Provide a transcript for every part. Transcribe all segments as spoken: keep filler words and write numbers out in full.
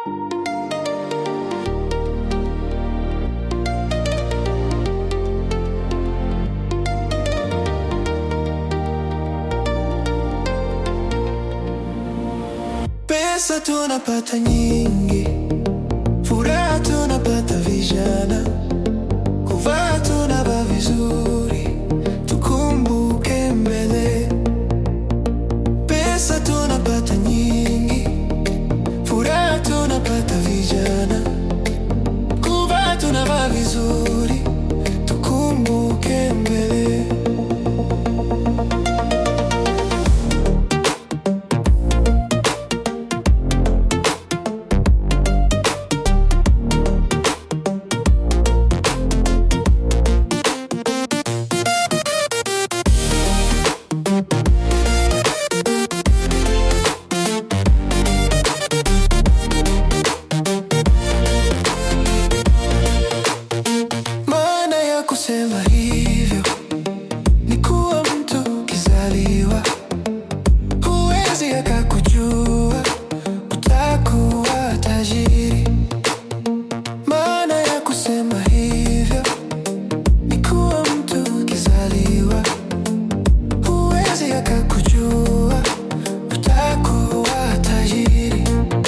Pesa tunapata nyingi, furaha tunapata vijana, kuvaa tunavaa vizuri, tukumbuke mbele. Pesa tunapata nyingi, furaha tunapata vijana, kuvaa tunavaa vizuri, tukumbuke mbele. Kusema hivyo ni kuwa mtu kizaliwa, huwezi akakujua utakuwa tajiri. Maana ya kusema hivyo ni kuwa mtu kizaliwa, huwezi akakujua utakuwa tajiri.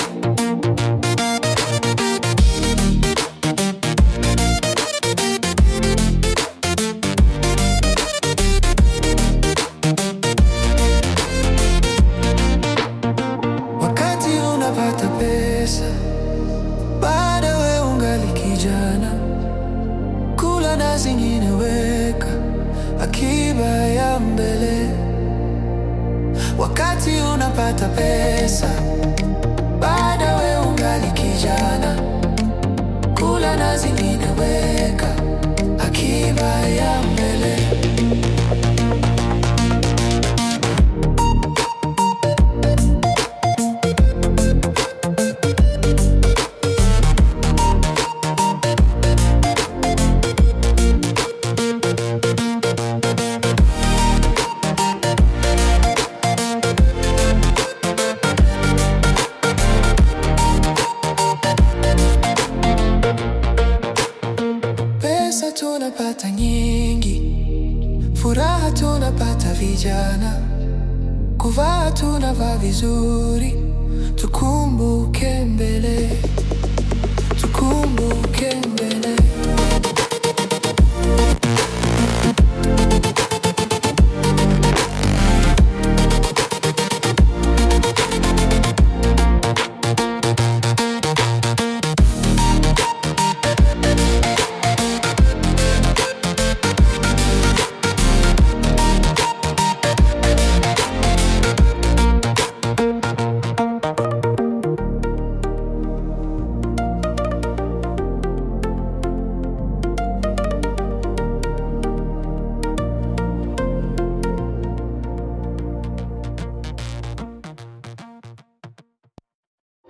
Unapata pesa, bado we ungali kijana, kula na zingine weka akiba ya mbele. Wakati unapata pesa, bado we ungali kijana, kula na zingine weka akiba ya mbele. Pesa tunapata nyingi, furaha tunapata vijana, kuvaa tunavaa vizuri, tukumbuke mbele.